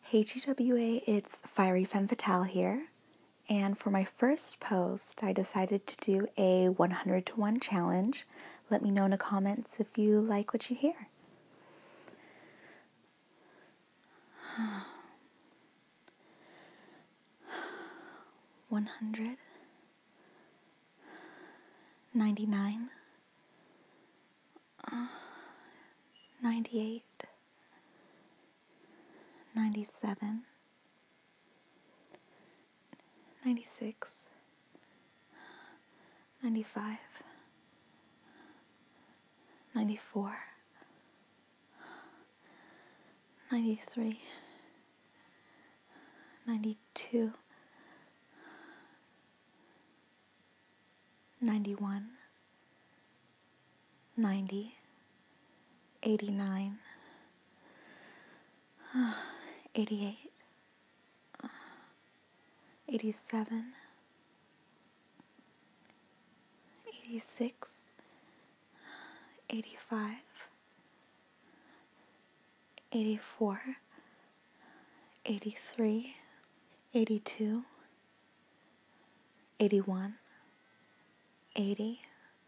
Hey GWA, it's Fiery Femme Fatale here, and for my first post, I decided to do a 100 to 1 challenge. Let me know in the comments if you like what you hear. 100, 99, 98, 97, 96, 95, 94, 93, 92, 91, 90, 89, 88, 87, 86, 85, 84, 83, 82, 81, 80,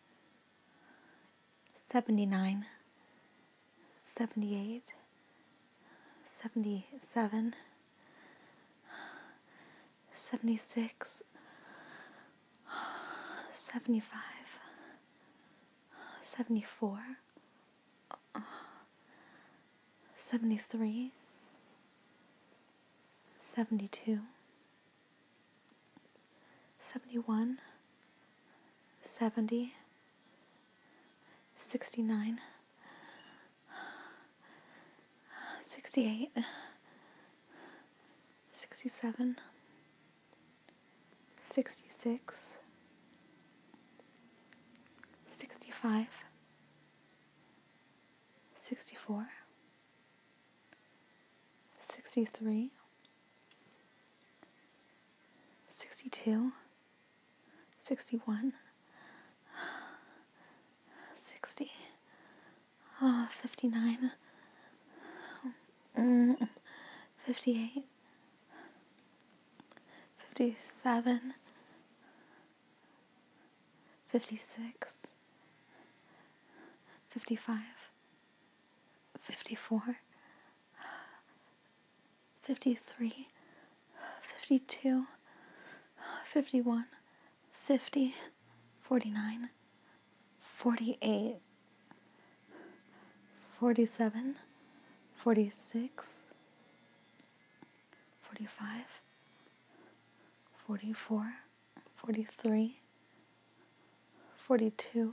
79, 78, 77, 76, 75, 74, 73, 72, 71, 70, 69, 68, 67, 66, 65, 64, 63, 62, 61, 60, 59, 58, 57, 56, 55, 54, 53, 52, 51, 50, 49, 48, 47, 46, 45, 44, 43, 42,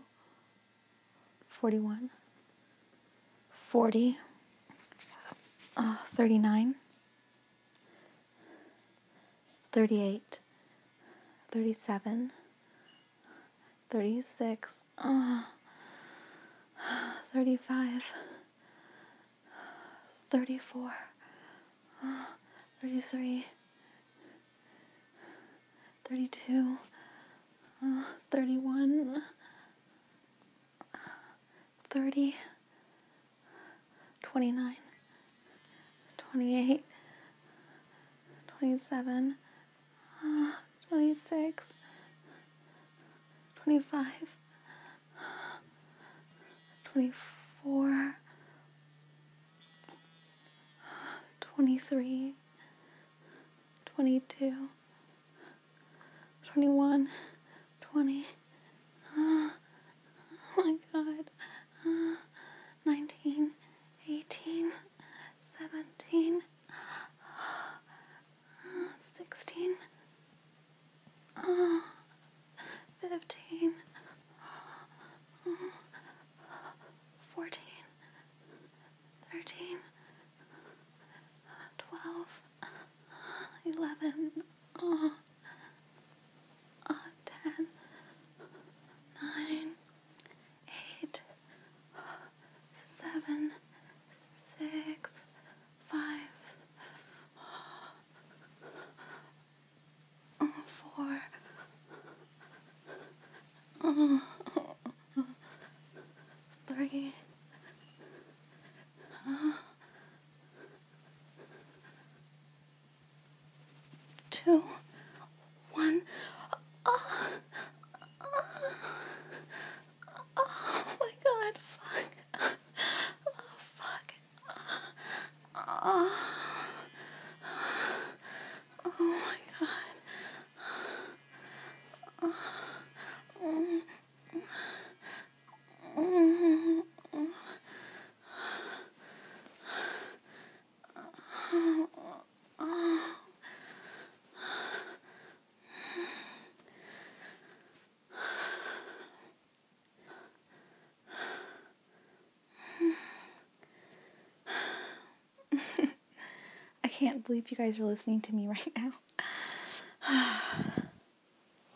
41, 40, 39, 38, 37, 36, 35, 34, 33, 32, 31, 30, 29, 28, 27, 26, 25, 24, 23, 22, 21, 20, oh my god, 19, 18, 17, 16, 15, 14, 13, 12, 11, 10, 9, 8, 7, 6, 5, 4, 3, 2, 2, 1. Oh, oh my God, fuck. Oh, fuck. Oh, oh my God. I can't believe you guys are listening to me right now.